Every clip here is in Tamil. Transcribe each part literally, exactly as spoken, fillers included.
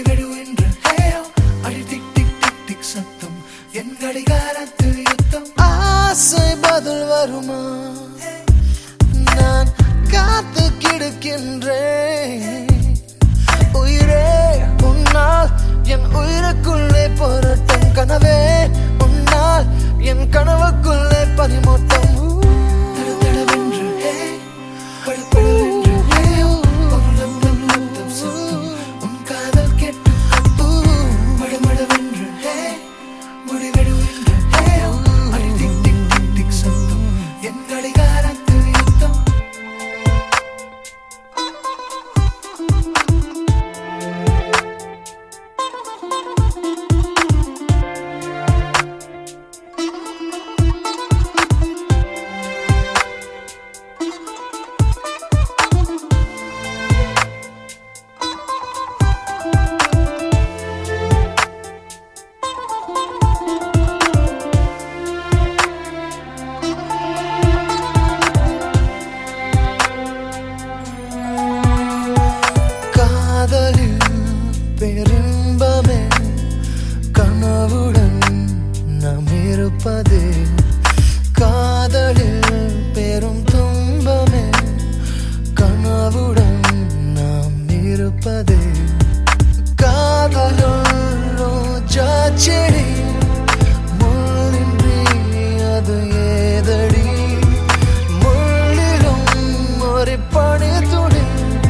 முடிவெடுவென்று அடி டிக் டிக் டிக் டிக் சத்தம் என் கடிகாரத்து யுத்தம் ஆசை பதில் வருமா நான் காத்து கிடக்கின்றேன் உயிரே உன்னால் என் உயிருக்குள்ளே போராட்டம் கனவே உன்னால் என் கனவுக்குள்ளே பனிமூட்டம் தடதடவென்று படபடவென்று ஒரு லப்தம் லப்தம் சத்தம் உன் காதல் கேட்டு மடமடவென்று முடிவெடுவென்று அடி டிக் டிக் டிக் டிக் சத்தம் என் கடிகாரத்து யுத்தம் பெரும்பமே கனவுடன் நாம் இருப்பது காதலில் பெரும் துன்பமே கனவுடன் நாம் இருப்பது காதலுள் ரோஜா செடி முள்ளின்றி அது ஏதடி முள்ளிலும் ஒரு பனி துளி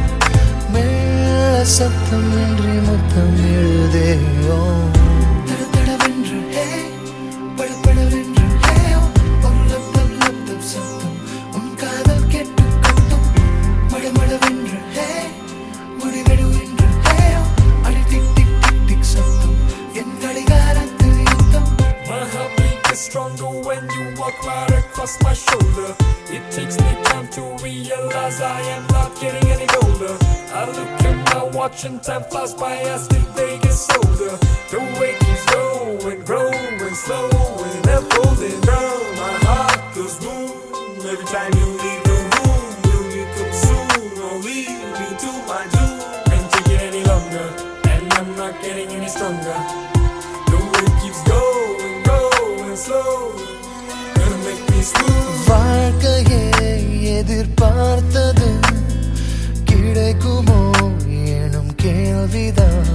சத்தம் என்று முத்தம் எழுதேயோ தடதடவென்று படபடவென்று ஒரு லப்தம் லப்தம் சத்தம் உன் காதல் கேட்டு கத்தும் மடமடவென்று முடிவெடுவென்று அடி டிக் டிக் டிக் டிக் சத்தம் என் கடிகாரத்து யுத்தம் My heartbeat is stronger when you walk right across my shoulder. It takes me time to realize I am not getting any older. I look at my watch and time flies by as the day gets older. The way keeps going, growing, slowing, unfolding down. My heart goes boom every time you leave the room. Will you come soon or leave me to my doom? Can't take it any longer, and I'm not getting any stronger. The way keeps going, growing, slowly, gonna make me smooth. வாழ்க்கையே எதிர்பார்த்தது கிடைக்குமோ எனும் கேள்விதான்